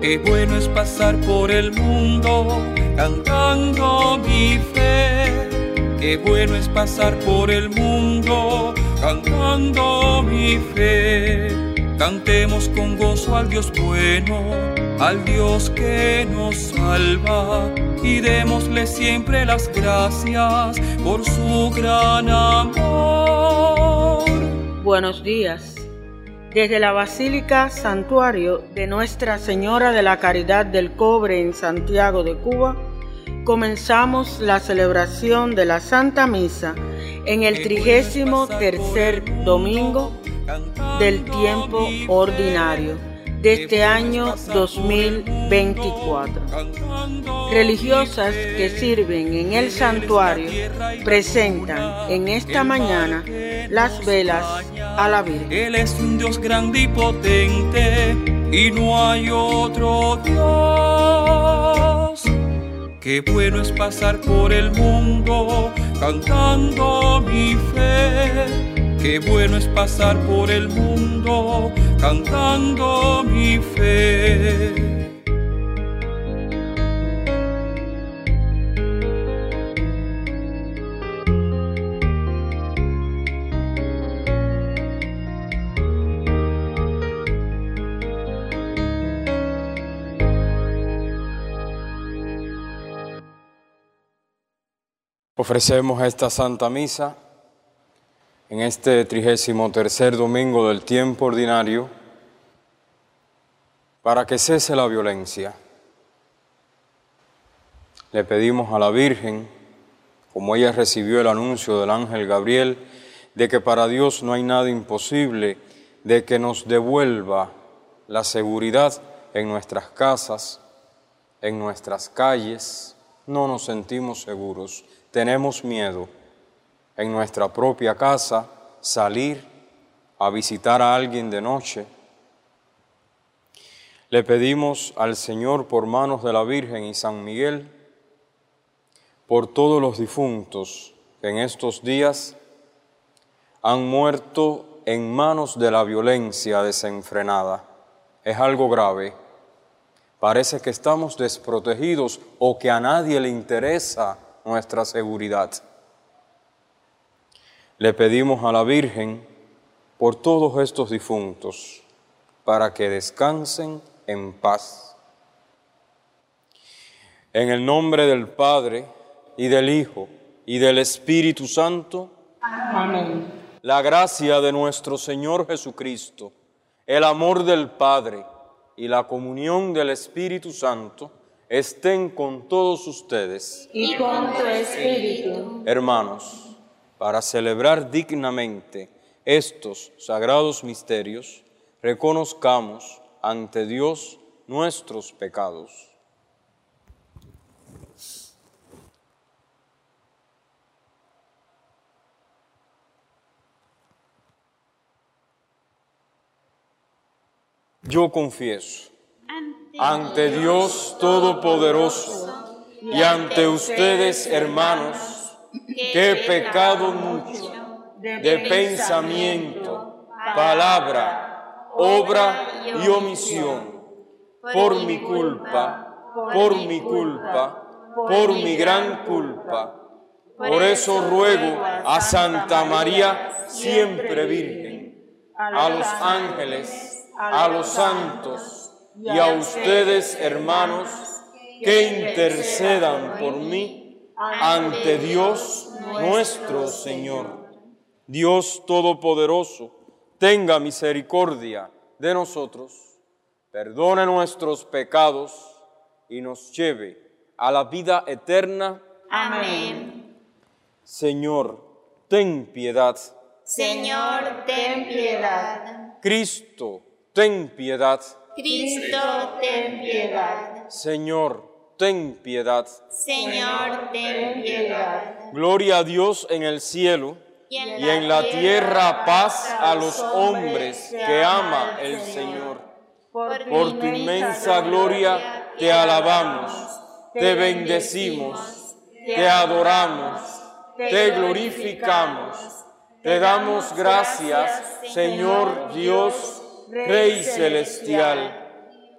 Qué bueno es pasar por el mundo cantando mi fe. Qué bueno es pasar por el mundo cantando mi fe. Cantemos con gozo al Dios bueno, al Dios que nos salva, y démosle siempre las gracias por su gran amor. Buenos días. Desde la Basílica Santuario de Nuestra Señora de la Caridad del Cobre en Santiago de Cuba, comenzamos la celebración de la Santa Misa en el 33º domingo del tiempo ordinario de este año 2024. Religiosas que sirven en el santuario presentan en esta mañana las velas a la Virgen. Él es un Dios grande y potente y no hay otro Dios. Qué bueno es pasar por el mundo cantando mi fe. Qué bueno es pasar por el mundo cantando mi fe. Ofrecemos esta Santa Misa en este 33º domingo del tiempo ordinario para que cese la violencia. Le pedimos a la Virgen, como ella recibió el anuncio del ángel Gabriel, de que para Dios no hay nada imposible, de que nos devuelva la seguridad en nuestras casas, en nuestras calles. No nos sentimos seguros. Tenemos miedo en nuestra propia casa salir a visitar a alguien de noche. Le pedimos al Señor por manos de la Virgen y San Miguel, por todos los difuntos que en estos días han muerto en manos de la violencia desenfrenada. Es algo grave. Parece que estamos desprotegidos o que a nadie le interesa nuestra seguridad. Le pedimos a la Virgen por todos estos difuntos para que descansen en paz. En el nombre del Padre, y del Hijo, y del Espíritu Santo. Amén. La gracia de nuestro Señor Jesucristo, el amor del Padre y la comunión del Espíritu Santo estén con todos ustedes. Y con tu espíritu. Hermanos, para celebrar dignamente estos sagrados misterios, reconozcamos ante Dios nuestros pecados. Yo confieso ante Dios Todopoderoso y ante ustedes, hermanos, que he pecado mucho de pensamiento, palabra, obra y omisión, por mi culpa, por mi gran culpa. Por eso ruego a Santa María, siempre Virgen, a los ángeles, a los santos, y a ustedes, hermanos, que intercedan por mí ante Dios nuestro Señor. Dios Todopoderoso, tenga misericordia de nosotros, perdone nuestros pecados y nos lleve a la vida eterna. Amén. Señor, ten piedad. Señor, ten piedad. Cristo, ten piedad. Cristo, ten piedad. Señor, ten piedad. Señor, ten piedad. Gloria a Dios en el cielo y en la tierra paz a los hombres que ama el Señor. Por tu inmensa gloria te alabamos, te bendecimos, te adoramos, te glorificamos, te damos gracias, Señor Dios, Rey celestial.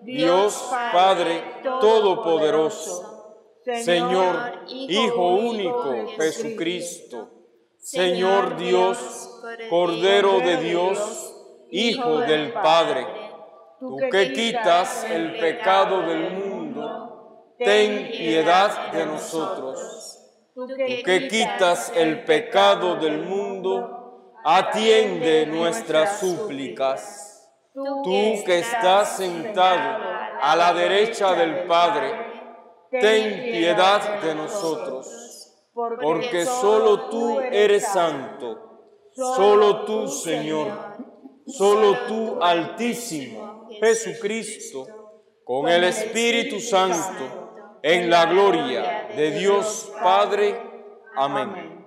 Dios Padre Todopoderoso, Señor, Hijo único Jesucristo, Señor Dios, Cordero de Dios, Hijo del Padre, tú que quitas el pecado del mundo, ten piedad de nosotros. Tú que quitas el pecado del mundo, atiende nuestras súplicas. Tú que estás sentado a la derecha del Padre, ten piedad de nosotros, porque solo tú eres santo, solo tú, Señor, solo tú, Altísimo, Jesucristo, con el Espíritu Santo, en la gloria de Dios Padre. Amén.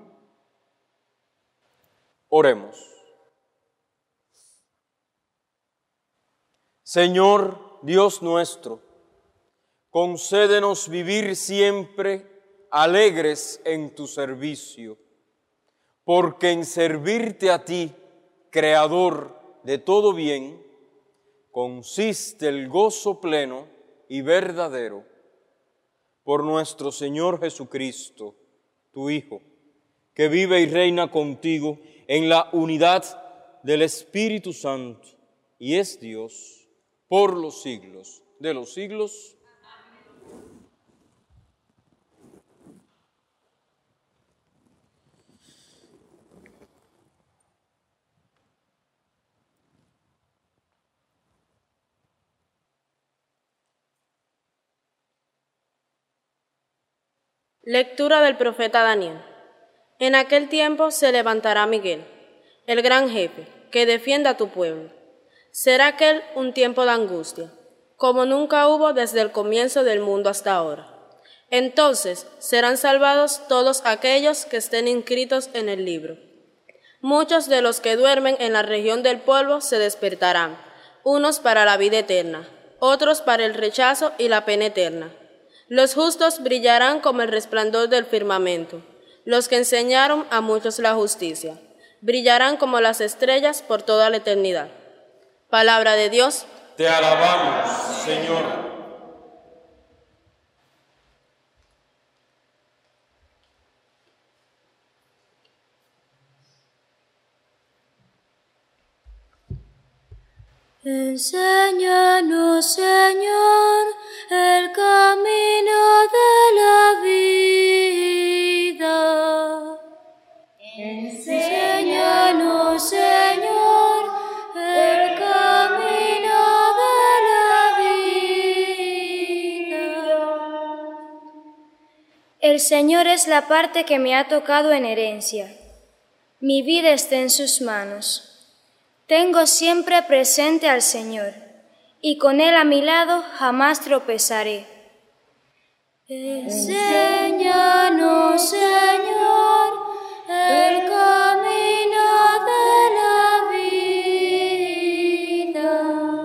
Oremos. Señor Dios nuestro, concédenos vivir siempre alegres en tu servicio, porque en servirte a ti, Creador de todo bien, consiste el gozo pleno y verdadero. Por nuestro Señor Jesucristo, tu Hijo, que vive y reina contigo en la unidad del Espíritu Santo, y es Dios por los siglos de los siglos. Lectura del profeta Daniel. En aquel tiempo se levantará Miguel, el gran jefe, que defienda a tu pueblo. Será aquel un tiempo de angustia, como nunca hubo desde el comienzo del mundo hasta ahora. Entonces serán salvados todos aquellos que estén inscritos en el libro. Muchos de los que duermen en la región del polvo se despertarán, unos para la vida eterna, otros para el rechazo y la pena eterna. Los justos brillarán como el resplandor del firmamento. Los que enseñaron a muchos la justicia brillarán como las estrellas por toda la eternidad. Palabra de Dios. Te alabamos, Señor. Enséñanos, Señor, el camino de la vida. Enséñanos, Señor, el camino de la vida. El Señor es la parte que me ha tocado en herencia. Mi vida está en sus manos. Tengo siempre presente al Señor, y con Él a mi lado jamás tropezaré. Enséñanos, Señor, el camino de la vida.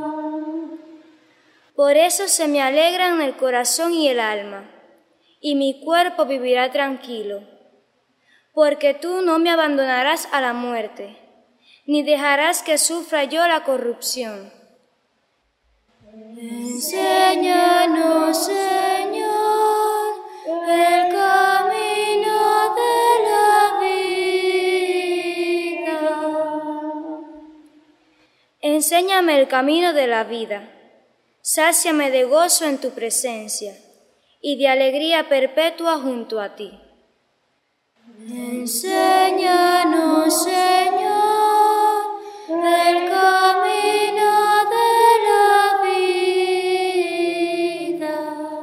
Por eso se me alegran el corazón y el alma, y mi cuerpo vivirá tranquilo, porque tú no me abandonarás a la muerte, ni dejarás que sufra yo la corrupción. Enséñanos, Señor, el camino de la vida. Enséñame el camino de la vida, sáciame de gozo en tu presencia y de alegría perpetua junto a ti. Enséñanos, Señor, el camino de la vida.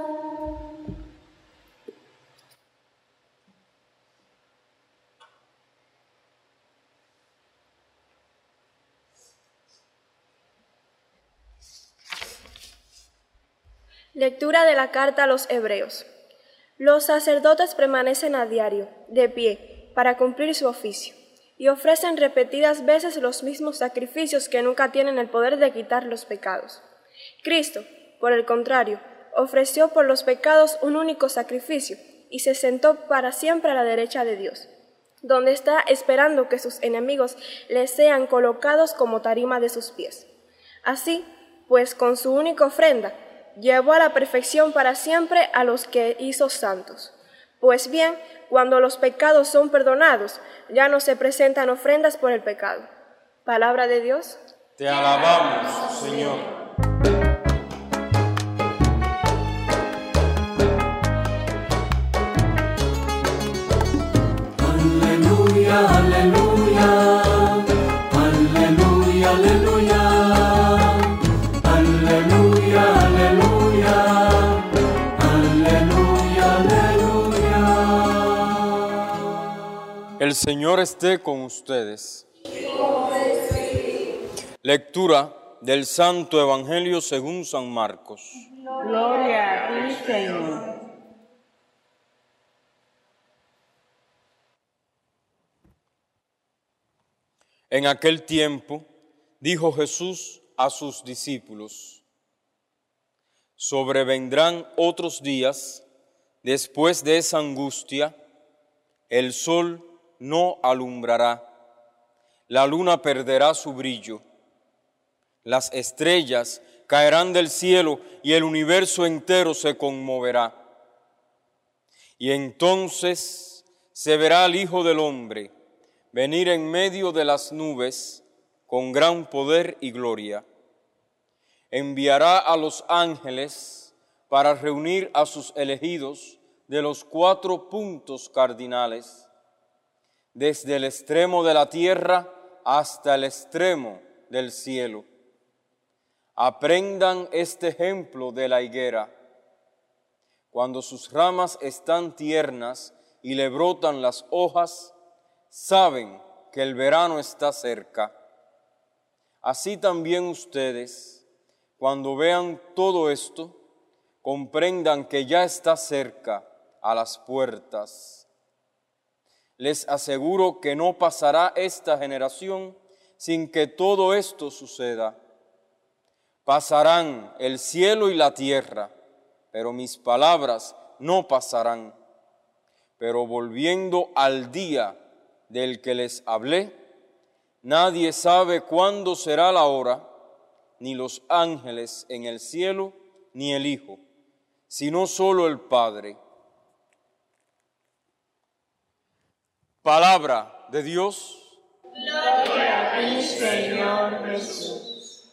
Lectura de la carta a los Hebreos. Los sacerdotes permanecen a diario, de pie, para cumplir su oficio, y ofrecen repetidas veces los mismos sacrificios que nunca tienen el poder de quitar los pecados. Cristo, por el contrario, ofreció por los pecados un único sacrificio, y se sentó para siempre a la derecha de Dios, donde está esperando que sus enemigos le sean colocados como tarima de sus pies. Así, pues con su única ofrenda llevó a la perfección para siempre a los que hizo santos. Pues bien, cuando los pecados son perdonados, ya no se presentan ofrendas por el pecado. Palabra de Dios. Te alabamos, Señor. Aleluya, aleluya, aleluya, aleluya, aleluya, aleluya, aleluya, aleluya. El Señor esté con ustedes. Lectura del Santo Evangelio según San Marcos. Gloria a ti, Señor. En aquel tiempo dijo Jesús a sus discípulos: sobrevendrán otros días después de esa angustia, el sol no alumbrará, la luna perderá su brillo, las estrellas caerán del cielo y el universo entero se conmoverá. Y entonces se verá al Hijo del Hombre venir en medio de las nubes con gran poder y gloria. Enviará a los ángeles para reunir a sus elegidos de los 4 puntos cardinales, desde el extremo de la tierra hasta el extremo del cielo. Aprendan este ejemplo de la higuera. Cuando sus ramas están tiernas y le brotan las hojas, saben que el verano está cerca. Así también ustedes, cuando vean todo esto, comprendan que ya está cerca, a las puertas. Les aseguro que no pasará esta generación sin que todo esto suceda. Pasarán el cielo y la tierra, pero mis palabras no pasarán. Pero volviendo al día del que les hablé, nadie sabe cuándo será la hora, ni los ángeles en el cielo, ni el Hijo, sino solo el Padre. Palabra de Dios. Gloria a ti, Señor Jesús.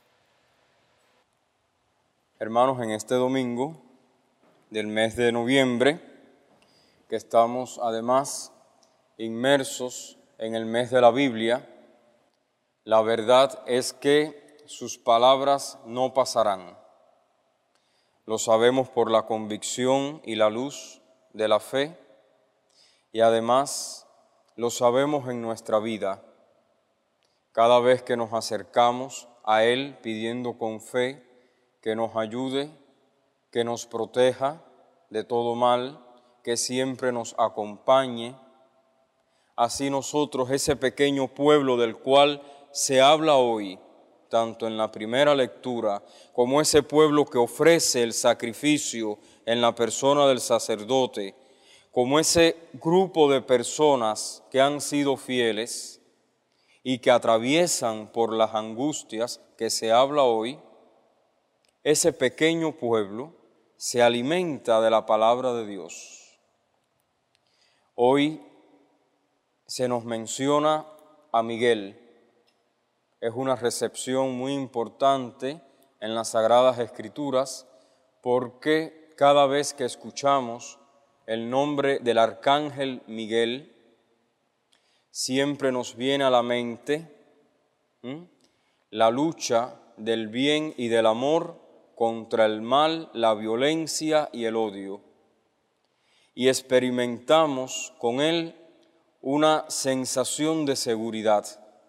Hermanos, en este domingo del mes de noviembre, que estamos además inmersos en el mes de la Biblia, la verdad es que sus palabras no pasarán. Lo sabemos por la convicción y la luz de la fe, y además lo sabemos en nuestra vida. Cada vez que nos acercamos a Él pidiendo con fe que nos ayude, que nos proteja de todo mal, que siempre nos acompañe. Así nosotros, ese pequeño pueblo del cual se habla hoy, tanto en la primera lectura como ese pueblo que ofrece el sacrificio en la persona del sacerdote, como ese grupo de personas que han sido fieles y que atraviesan por las angustias que se habla hoy, ese pequeño pueblo se alimenta de la palabra de Dios. Hoy se nos menciona a Miguel. Es una recepción muy importante en las Sagradas Escrituras porque cada vez que escuchamos el nombre del arcángel Miguel, siempre nos viene a la mente la lucha del bien y del amor contra el mal, la violencia y el odio. Y experimentamos con él una sensación de seguridad,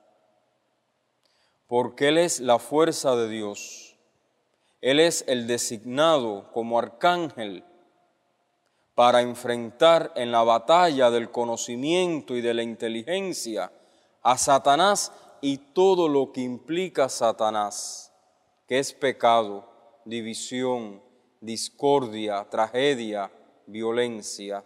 porque él es la fuerza de Dios. Él es el designado como arcángel para enfrentar en la batalla del conocimiento y de la inteligencia a Satanás y todo lo que implica Satanás, que es pecado, división, discordia, tragedia, violencia.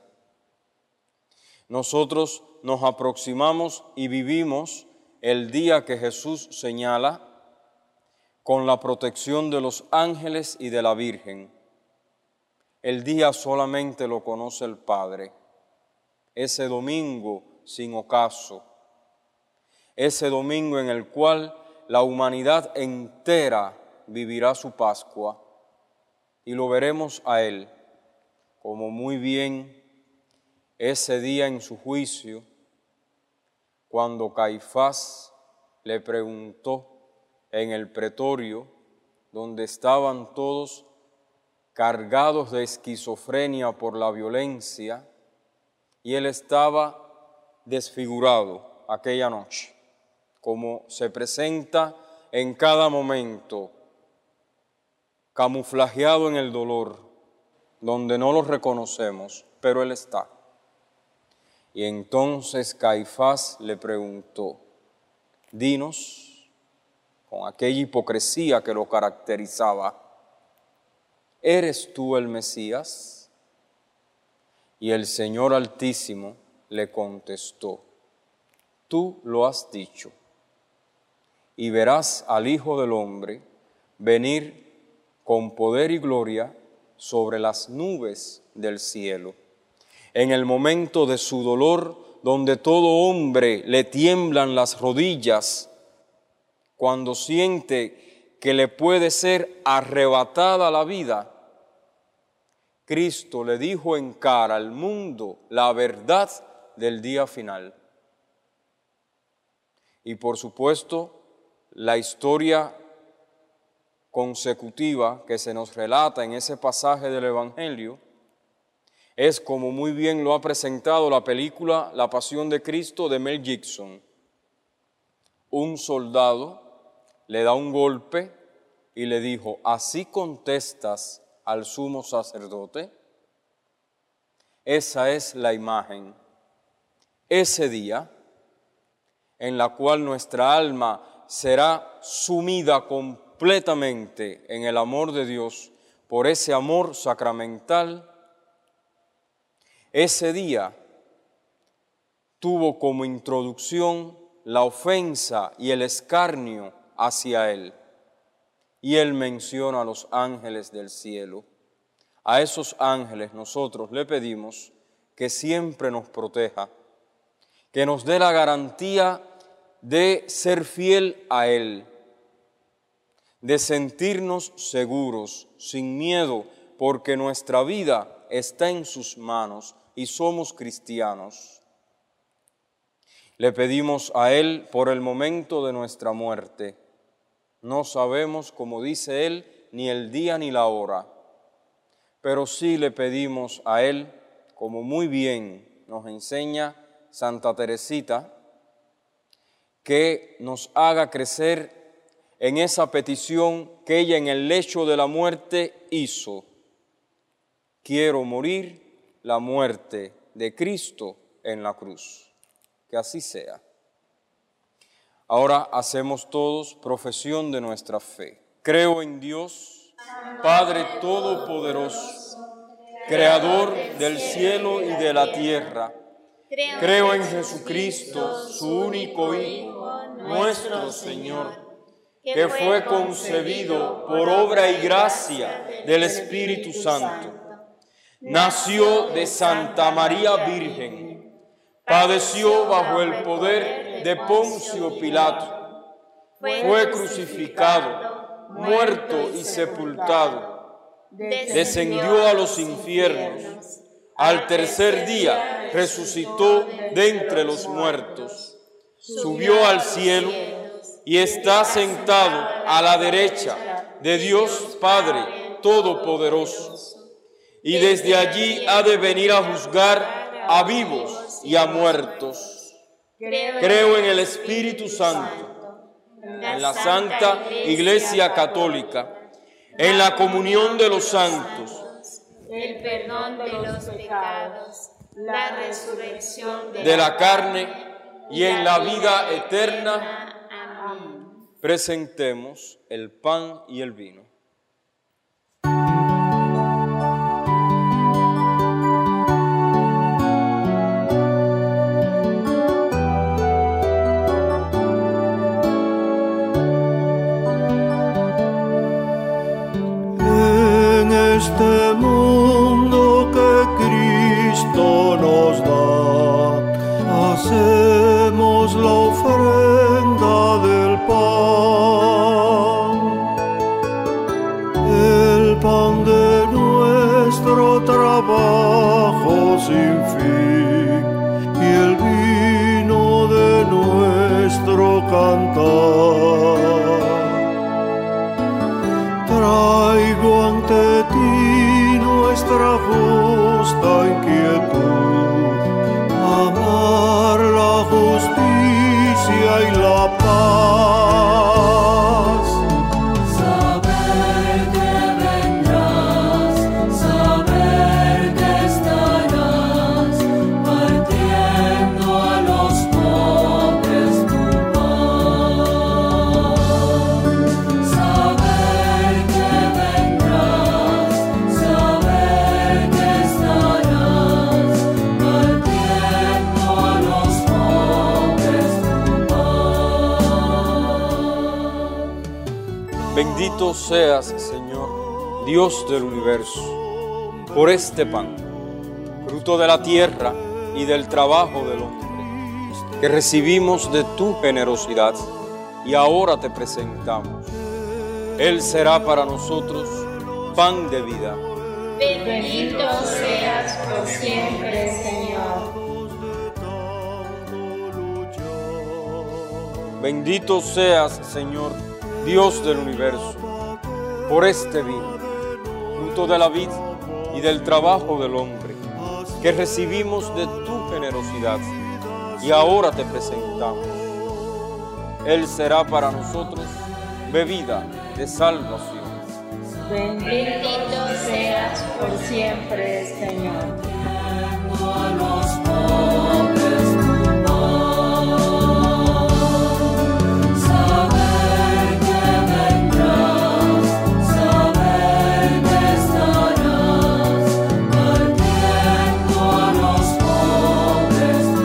Nosotros nos aproximamos y vivimos el día que Jesús señala con la protección de los ángeles y de la Virgen. El día solamente lo conoce el Padre. Ese domingo sin ocaso. Ese domingo en el cual la humanidad entera vivirá su Pascua. Y lo veremos a Él, como muy bien ese día en su juicio, cuando Caifás le preguntó en el pretorio, donde estaban todos cargados de esquizofrenia por la violencia, y él estaba desfigurado aquella noche, como se presenta en cada momento, camuflajeado en el dolor, donde no lo reconocemos, pero él está. Y entonces Caifás le preguntó, dinos, con aquella hipocresía que lo caracterizaba, ¿eres tú el Mesías? Y el Señor Altísimo le contestó, tú lo has dicho, y verás al Hijo del Hombre venir con poder y gloria sobre las nubes del cielo. En el momento de su dolor, donde todo hombre le tiemblan las rodillas, cuando siente que le puede ser arrebatada la vida, Cristo le dijo en cara al mundo la verdad del día final. Y por supuesto, la historia consecutiva que se nos relata en ese pasaje del Evangelio es, como muy bien lo ha presentado la película La Pasión de Cristo de Mel Gibson. Un soldado le da un golpe y le dijo, ¿así contestas al sumo sacerdote? Esa es la imagen. Ese día en la cual nuestra alma será sumida completamente en el amor de Dios por ese amor sacramental. Ese día tuvo como introducción la ofensa y el escarnio hacia Él. Y Él menciona a los ángeles del cielo. A esos ángeles nosotros le pedimos que siempre nos proteja, que nos dé la garantía de ser fiel a Él, de sentirnos seguros, sin miedo, porque nuestra vida está en sus manos y somos cristianos. Le pedimos a Él por el momento de nuestra muerte. No sabemos, como dice Él, ni el día ni la hora, pero sí le pedimos a Él, como muy bien nos enseña Santa Teresita, que nos haga crecer en esa petición que ella en el lecho de la muerte hizo. Quiero morir la muerte de Cristo en la cruz. Que así sea. Ahora hacemos todos profesión de nuestra fe. Creo en Dios, Padre Todopoderoso, Creador del cielo y de la tierra. Creo en Jesucristo, su único Hijo, nuestro Señor, que fue concebido por obra y gracia del Espíritu Santo. Nació de Santa María Virgen, padeció bajo el poder de Poncio Pilato, fue crucificado, muerto y sepultado, descendió a los infiernos, al tercer día resucitó de entre los muertos, subió al cielo y está sentado a la derecha de Dios Padre Todopoderoso. Y desde allí ha de venir a juzgar a vivos y a muertos. Creo en el Espíritu Santo, en la Santa Iglesia Católica, en la comunión de los santos, el perdón de los pecados, la resurrección de la carne y en la vida eterna. Amén. Presentemos el pan y el vino. sin fin y el vino de nuestro cantar. Traigo ante ti nuestra justa inquietud, amar la justicia y la paz. Saber que vendrás, saber que estarás, partiendo a los pobres tu paz. Saber que vendrás, saber que estarás, partiendo a los pobres tu paz. Bendito seas, Señor, Dios del universo, por este pan, fruto de la tierra y del trabajo del hombre, que recibimos de tu generosidad y ahora te presentamos. Él será para nosotros pan de vida. Bendito seas por siempre, Señor. Bendito seas, Señor, Dios del universo, por este vino, fruto de la vid y del trabajo del hombre, que recibimos de tu generosidad y ahora te presentamos. Él será para nosotros bebida de salvación. Bendito seas por siempre, Señor. A los pobres tu paz. Saber que vendrás, saber que estarás, partiendo a los pobres tu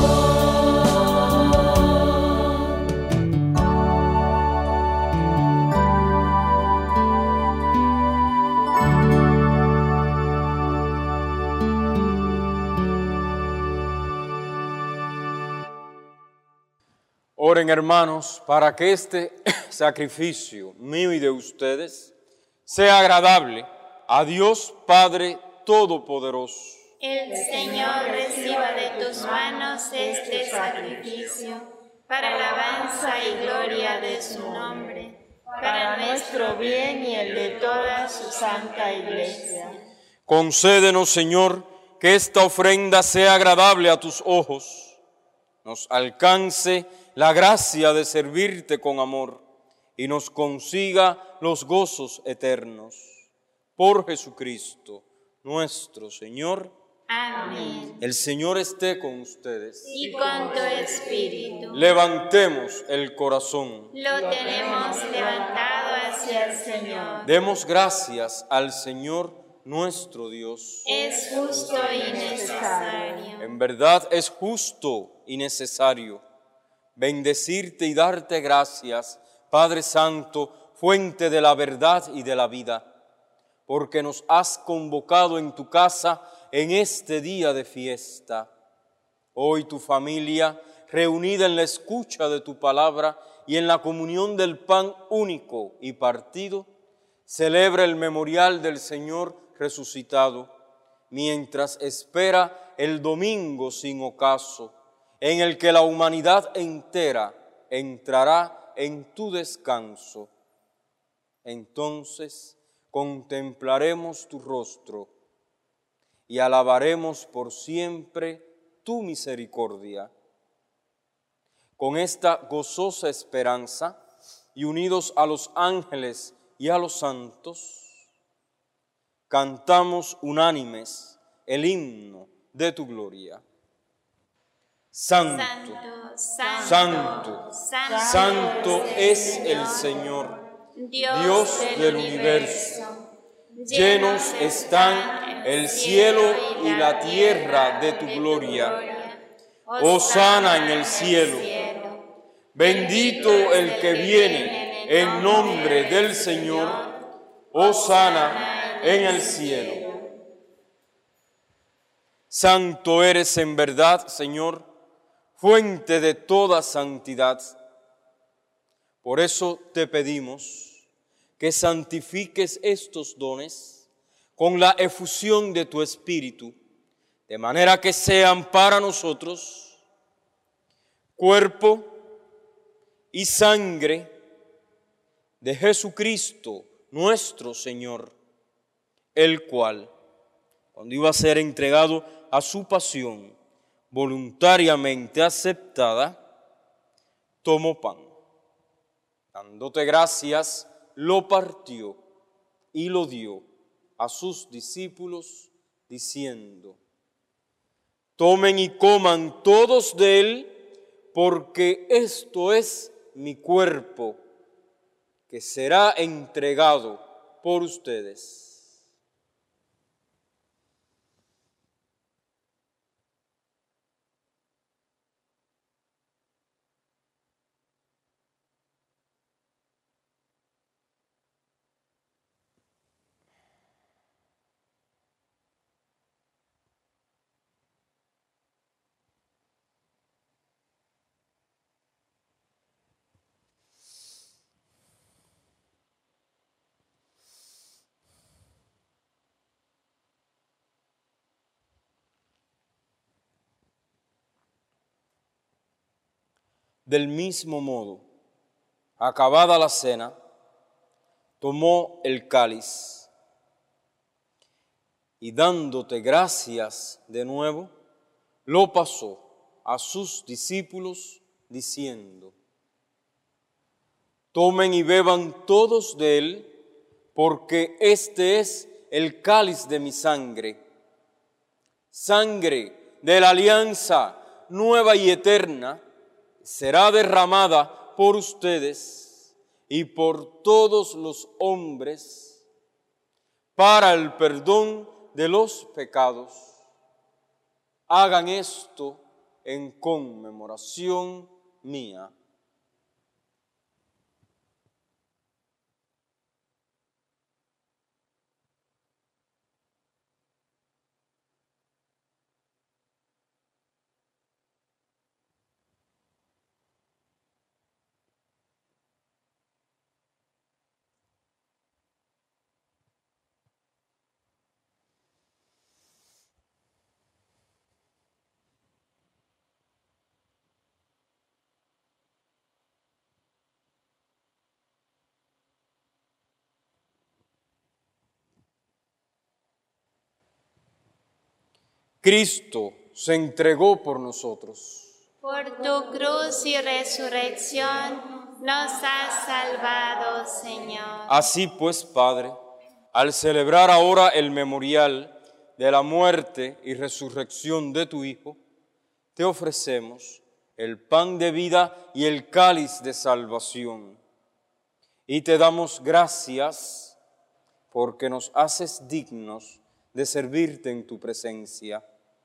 Oren, hermanos, para que este sacrificio mío y de ustedes sea agradable a Dios Padre Todopoderoso. El Señor reciba de tus manos este sacrificio para alabanza y gloria de su nombre, para nuestro bien y el de toda su santa Iglesia. Concédenos, Señor, que esta ofrenda sea agradable a tus ojos, nos alcance la gracia de servirte con amor y nos consiga los gozos eternos. Por Jesucristo, nuestro Señor. Amén. El Señor esté con ustedes. Y con tu espíritu. Levantemos el corazón. Lo tenemos levantado hacia el Señor. Demos gracias al Señor nuestro Dios. Es justo y necesario. En verdad es justo y necesario bendecirte y darte gracias, Padre Santo, fuente de la verdad y de la vida, porque nos has convocado en tu casa en este día de fiesta. Hoy tu familia, reunida en la escucha de tu palabra y en la comunión del pan único y partido, celebra el memorial del Señor resucitado, mientras espera el domingo sin ocaso, en el que la humanidad entera entrará en tu descanso. Entonces contemplaremos tu rostro y alabaremos por siempre tu misericordia. Con esta gozosa esperanza y unidos a los ángeles y a los santos, cantamos unánimes el himno de tu gloria. Santo, santo, santo es el Señor, Dios del universo. Llenos están el cielo y la tierra de tu gloria. Hosana en el cielo. Bendito el que viene en nombre del Señor. Hosana en el cielo. Santo eres en verdad, Señor, fuente de toda santidad. Por eso te pedimos que santifiques estos dones con la efusión de tu Espíritu, de manera que sean para nosotros cuerpo y sangre de Jesucristo nuestro Señor, el cual, cuando iba a ser entregado a su pasión voluntariamente aceptada, tomó pan. Dándote gracias, lo partió y lo dio a sus discípulos, diciendo: tomen y coman todos de él, porque esto es mi cuerpo, que será entregado por ustedes. Del mismo modo, acabada la cena, tomó el cáliz y dándote gracias de nuevo, lo pasó a sus discípulos diciendo: tomen y beban todos de él, porque este es el cáliz de mi sangre, sangre de la alianza nueva y eterna, será derramada por ustedes y por todos los hombres para el perdón de los pecados. Hagan esto en conmemoración mía. Cristo se entregó por nosotros. Por tu cruz y resurrección nos has salvado, Señor. Así pues, Padre, al celebrar ahora el memorial de la muerte y resurrección de tu Hijo, te ofrecemos el pan de vida y el cáliz de salvación. Y te damos gracias porque nos haces dignos de servirte en tu presencia.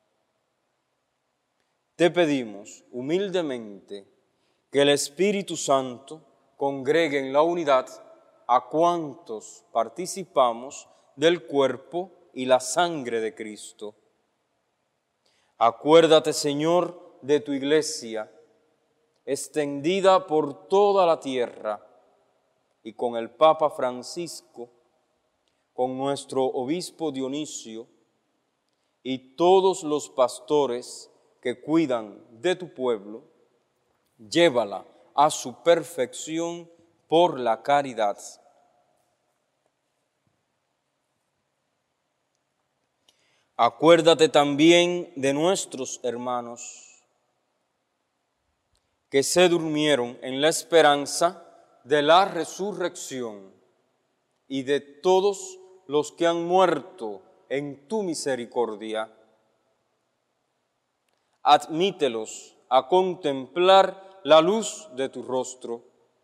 Te pedimos humildemente que el Espíritu Santo congregue en la unidad a cuantos participamos del cuerpo y la sangre de Cristo. Acuérdate, Señor, de tu Iglesia, extendida por toda la tierra, y con el Papa Francisco, con nuestro obispo Dionisio y todos los pastores que cuidan de tu pueblo, llévala a su perfección por la caridad. Acuérdate también de nuestros hermanos que se durmieron en la esperanza de la resurrección y de todos los que han muerto en tu misericordia. Admítelos a contemplar la luz de tu rostro.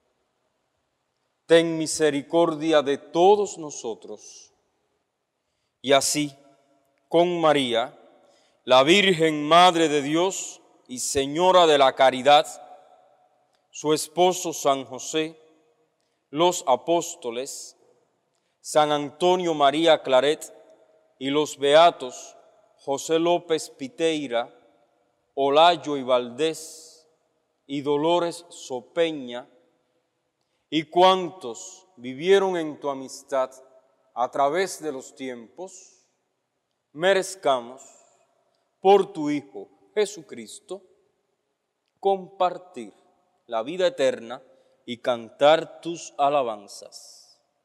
Ten misericordia de todos nosotros. Y así, con María, la Virgen Madre de Dios y Señora de la Caridad, su esposo San José, los apóstoles, San Antonio María Claret y los beatos José López Piteira, Olayo y Valdés y Dolores Sopeña, y cuantos vivieron en tu amistad a través de los tiempos, merezcamos, por tu Hijo Jesucristo, compartir la vida eterna y cantar tus alabanzas.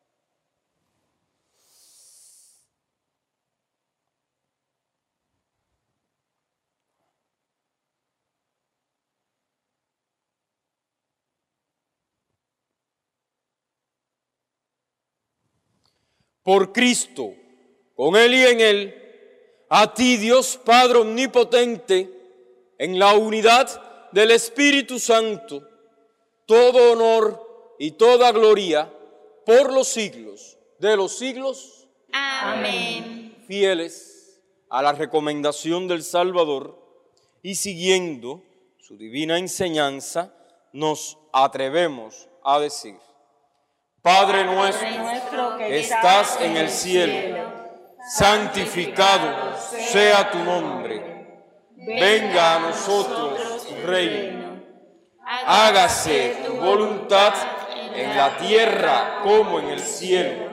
Por Cristo, con Él y en Él, a ti Dios Padre Omnipotente, en la unidad del Espíritu Santo, todo honor y toda gloria por los siglos de los siglos. Amén. Fieles a la recomendación del Salvador y siguiendo su divina enseñanza, nos atrevemos a decir: Padre nuestro que estás en el cielo, santificado sea tu nombre. Venga a nosotros tu reino. Hágase tu voluntad en la tierra como en el cielo.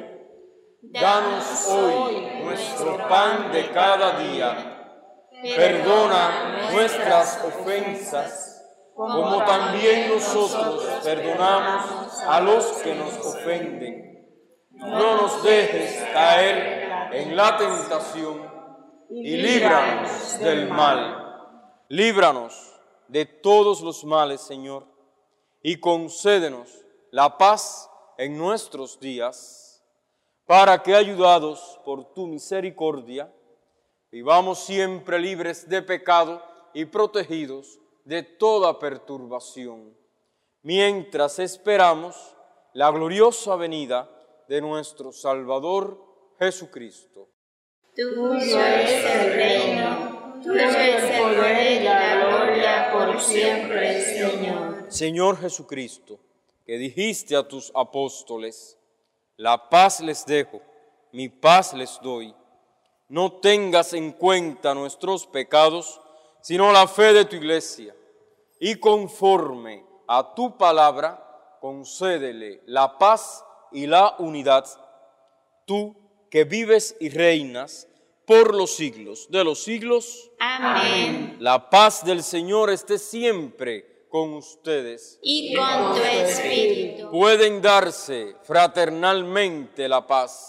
Danos hoy nuestro pan de cada día. Perdona nuestras ofensas, como también nosotros perdonamos a los que nos ofenden. No nos dejes caer en la tentación y líbranos del mal. Líbranos de todos los males, Señor, y concédenos la paz en nuestros días, para que, ayudados por tu misericordia, vivamos siempre libres de pecado y protegidos de toda perturbación, mientras esperamos la gloriosa venida de nuestro Salvador Jesucristo. Tuyo es el reino, tuyo es el poder y la gloria por siempre, Señor. Señor Jesucristo, que dijiste a tus apóstoles: la paz les dejo, mi paz les doy. No tengas en cuenta nuestros pecados, sino la fe de tu Iglesia, y conforme a tu palabra, concédele la paz y la unidad, tú que vives y reinas por los siglos de los siglos. Amén. La paz del Señor esté siempre con ustedes. Y con tu espíritu. Pueden darse fraternalmente la paz.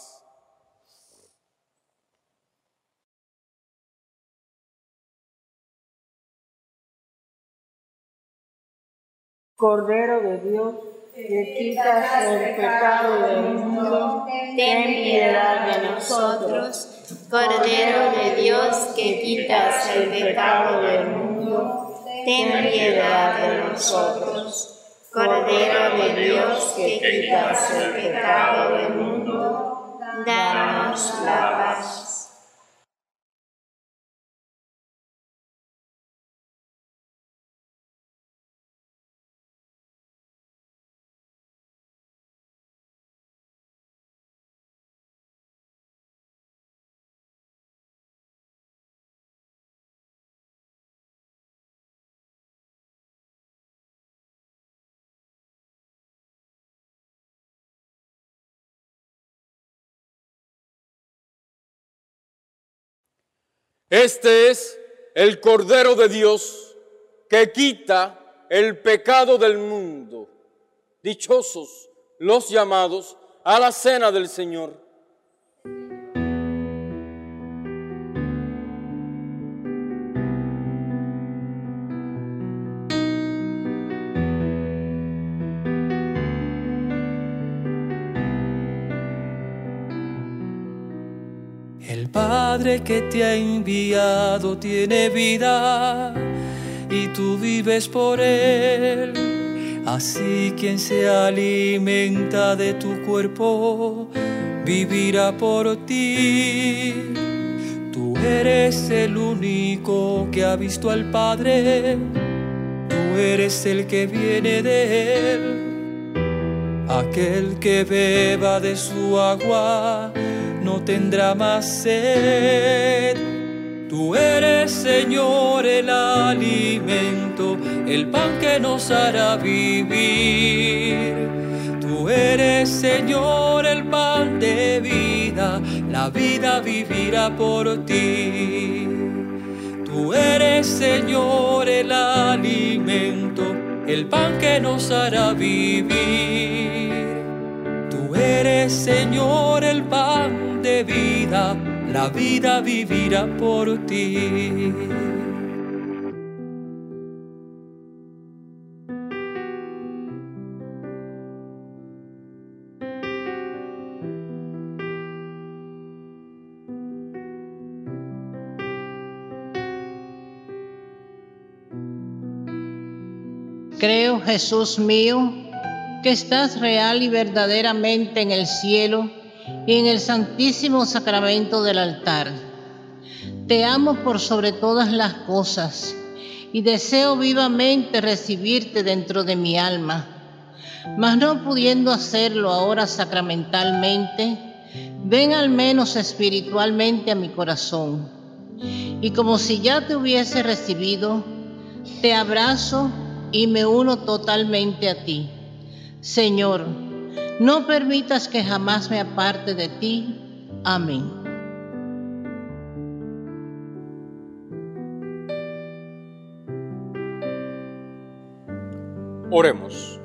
Cordero de Dios, que quitas el pecado del mundo, Ten piedad de nosotros. Cordero de Dios, que quitas el pecado del mundo, ten piedad de nosotros. Cordero de Dios, que quitas el pecado del mundo, danos la paz. Este es el Cordero de Dios que quita el pecado del mundo. Dichosos los llamados a la cena del Señor. El Padre que te ha enviado tiene vida y tú vives por Él. Así quien se alimenta de tu cuerpo vivirá por ti. Tú eres el único que ha visto al Padre, tú eres el que viene de Él. Aquel que beba de su agua no tendrá más sed. Tú eres, Señor, el alimento, el pan que nos hará vivir. Tú eres, Señor, el pan de vida, la vida vivirá por ti. Tú Señor, el alimento, el pan que nos hará vivir. Tú eres, Señor, el pan de vida, la vida vivirá por ti. Creo, Jesús mío, que estás real y verdaderamente en el cielo y en el santísimo sacramento del altar. Te amo por sobre todas las cosas y deseo vivamente recibirte dentro de mi alma. Mas no pudiendo hacerlo ahora sacramentalmente, ven al menos espiritualmente a mi corazón. Y como si ya te hubiese recibido, te abrazo y me uno totalmente a ti. Señor, no permitas que jamás me aparte de ti. Amén. Oremos.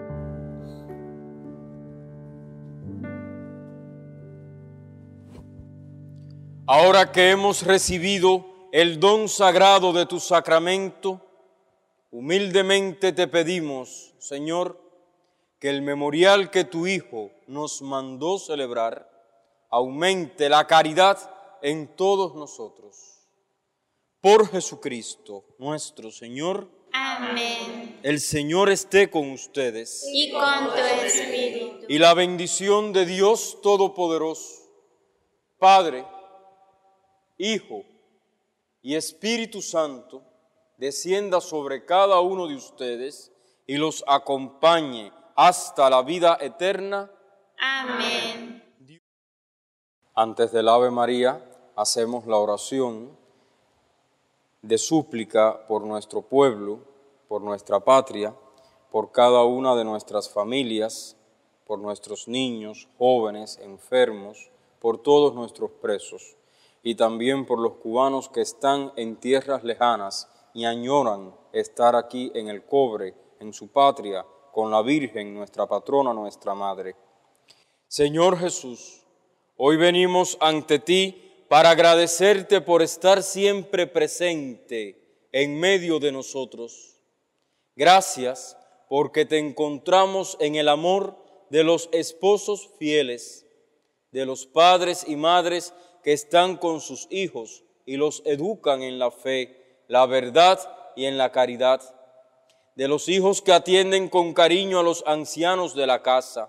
Ahora que hemos recibido el don sagrado de tu sacramento, humildemente te pedimos, Señor, que el memorial que tu Hijo nos mandó celebrar aumente la caridad en todos nosotros. Por Jesucristo, nuestro Señor. Amén. El Señor esté con ustedes. Y con tu espíritu. Y la bendición de Dios Todopoderoso, Padre, Hijo y Espíritu Santo, descienda sobre cada uno de ustedes y los acompañe hasta la vida eterna. Amén. Antes del Ave María, hacemos la oración de súplica por nuestro pueblo, por nuestra patria, por cada una de nuestras familias, por nuestros niños, jóvenes, enfermos, por todos nuestros presos y también por los cubanos que están en tierras lejanas y añoran estar aquí en el Cobre, en su patria, con la Virgen, nuestra patrona, nuestra Madre. Señor Jesús, hoy venimos ante ti para agradecerte por estar siempre presente en medio de nosotros. Gracias porque te encontramos en el amor de los esposos fieles, de los padres y madres que están con sus hijos y los educan en la fe, la verdad y en la caridad, de los hijos que atienden con cariño a los ancianos de la casa,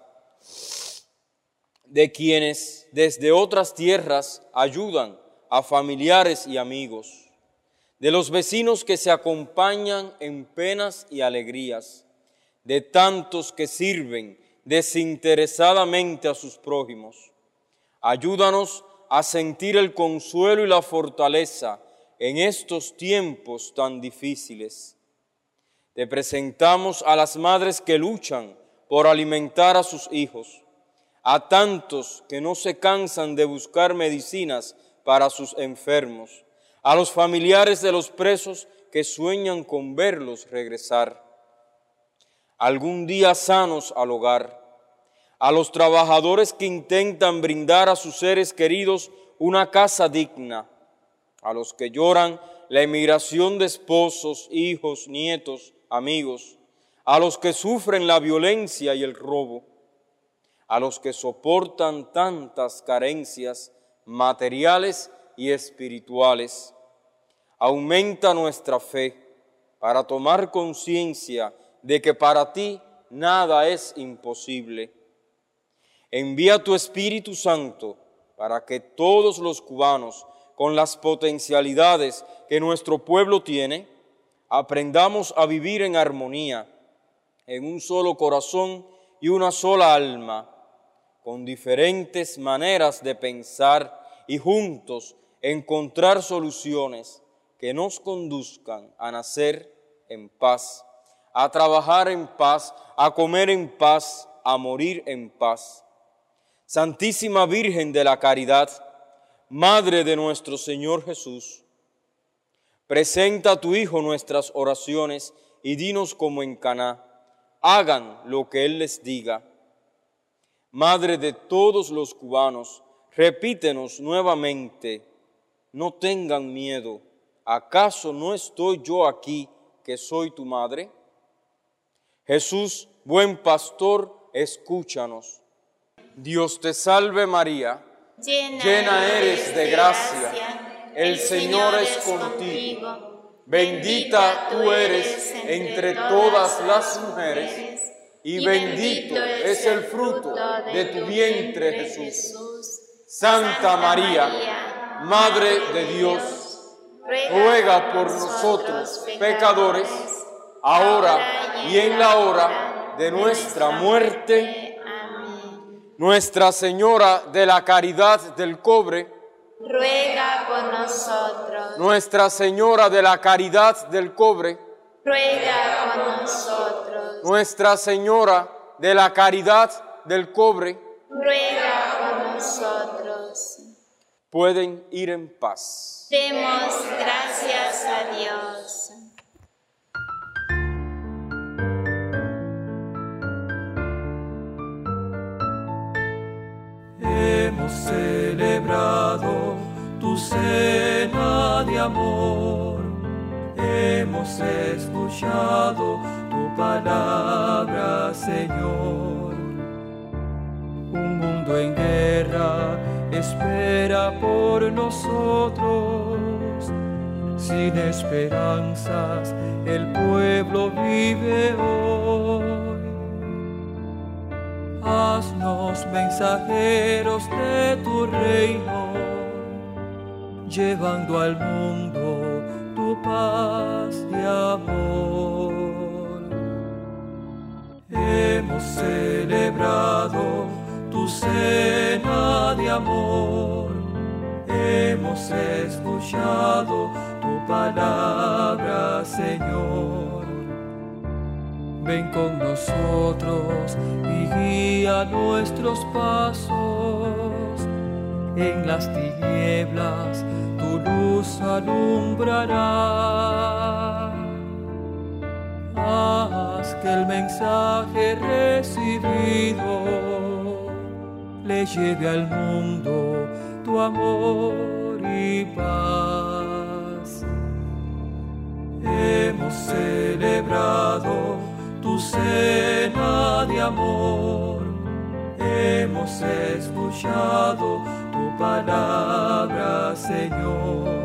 de quienes desde otras tierras ayudan a familiares y amigos, de los vecinos que se acompañan en penas y alegrías, de tantos que sirven desinteresadamente a sus prójimos. Ayúdanos a sentir el consuelo y la fortaleza en estos tiempos tan difíciles. Te presentamos a las madres que luchan por alimentar a sus hijos, a tantos que no se cansan de buscar medicinas para sus enfermos, a los familiares de los presos que sueñan con verlos regresar algún día sanos al hogar, a los trabajadores que intentan brindar a sus seres queridos una casa digna, a los que lloran la emigración de esposos, hijos, nietos, amigos, a los que sufren la violencia y el robo, a los que soportan tantas carencias materiales y espirituales. Aumenta nuestra fe para tomar conciencia de que para ti nada es imposible. Envía tu Espíritu Santo para que todos los cubanos, con las potencialidades que nuestro pueblo tiene, aprendamos a vivir en armonía, en un solo corazón y una sola alma, con diferentes maneras de pensar y juntos encontrar soluciones que nos conduzcan a nacer en paz, a trabajar en paz, a comer en paz, a morir en paz. Santísima Virgen de la Caridad, Madre de nuestro Señor Jesús, Presenta a tu Hijo nuestras oraciones y dinos como en Caná, hagan lo que Él les diga. Madre de todos los cubanos, repítenos nuevamente, no tengan miedo, ¿acaso no estoy yo aquí que soy tu madre? Jesús, buen pastor, escúchanos. Dios te salve María, llena eres de gracia, el Señor es contigo, bendita tú eres entre todas las mujeres, y bendito es el fruto de tu vientre Jesús. Santa María, Madre de Dios, ruega por nosotros pecadores, ahora y en la hora de nuestra muerte. Amén. Nuestra Señora de la Caridad del Cobre, ruega por nosotros. Nuestra Señora de la Caridad del Cobre, ruega por nosotros. Nuestra Señora de la Caridad del Cobre, ruega por nosotros. Pueden ir en paz. Demos gracias a Dios. Hemos celebrado tu cena de amor, hemos escuchado tu palabra, Señor. Un mundo en guerra espera por nosotros, sin esperanzas el pueblo vive hoy. Haznos mensajeros de tu reino, llevando al mundo tu paz y amor. Hemos celebrado tu cena de amor, hemos escuchado tu palabra, Señor. Ven con nosotros y guía nuestros pasos. En las tinieblas tu luz alumbrará. Haz que el mensaje recibido le lleve al mundo tu amor y paz. Hemos celebrado tu cena de amor, hemos escuchado tu palabra, Señor.